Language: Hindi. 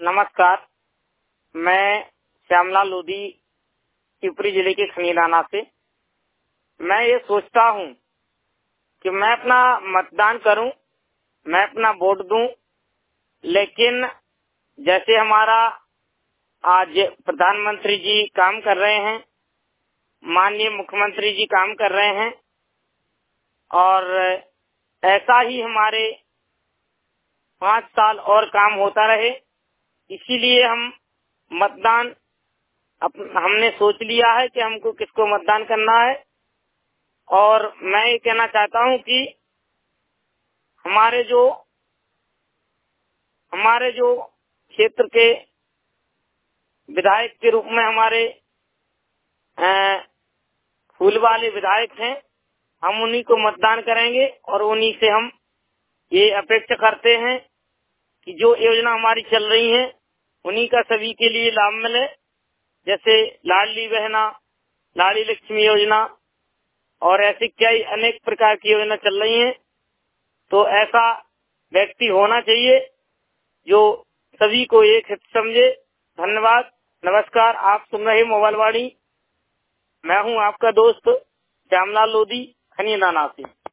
नमस्कार। मैं श्यामलाल लोधी शिवपुरी जिले के खनीदाना से। मैं ये सोचता हूँ कि मैं अपना मतदान करूं, मैं अपना वोट दूं, लेकिन जैसे हमारा आज प्रधानमंत्री जी काम कर रहे हैं, माननीय मुख्यमंत्री जी काम कर रहे हैं और ऐसा ही हमारे 5 साल और काम होता रहे, इसीलिए हम मतदान हमने सोच लिया है कि हमको किसको मतदान करना है। और मैं ये कहना चाहता हूँ कि हमारे जो क्षेत्र के विधायक के रूप में हमारे फूल वाले विधायक हैं, हम उन्हीं को मतदान करेंगे और उन्हीं से हम ये अपेक्षा करते हैं कि जो योजना हमारी चल रही है उन्हीं का सभी के लिए लाभ मिले। जैसे लाडली बहना, लाडली लक्ष्मी योजना और ऐसी कई अनेक प्रकार की योजना चल रही हैं। तो ऐसा व्यक्ति होना चाहिए जो सभी को एक हित समझे। धन्यवाद, नमस्कार। आप सुन रहे मोबाइल वाणी, मैं हूं आपका दोस्त श्यामलाल लोधी खनीदाना से।